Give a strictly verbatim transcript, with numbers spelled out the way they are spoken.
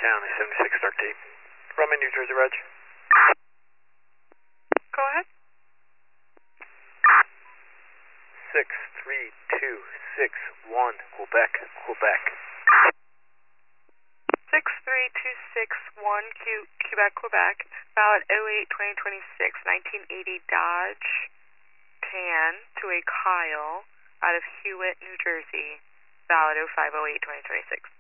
County, seventy-six thirteen. From in New Jersey, Reg. Go ahead. six three two six one, Quebec, Quebec. six three two six one, Q, Quebec, Quebec. Valid oh eight twenty twenty-six, nineteen eighty Dodge Tan to a Kyle out of Hewitt, New Jersey. Valid oh five oh eight twenty twenty-six.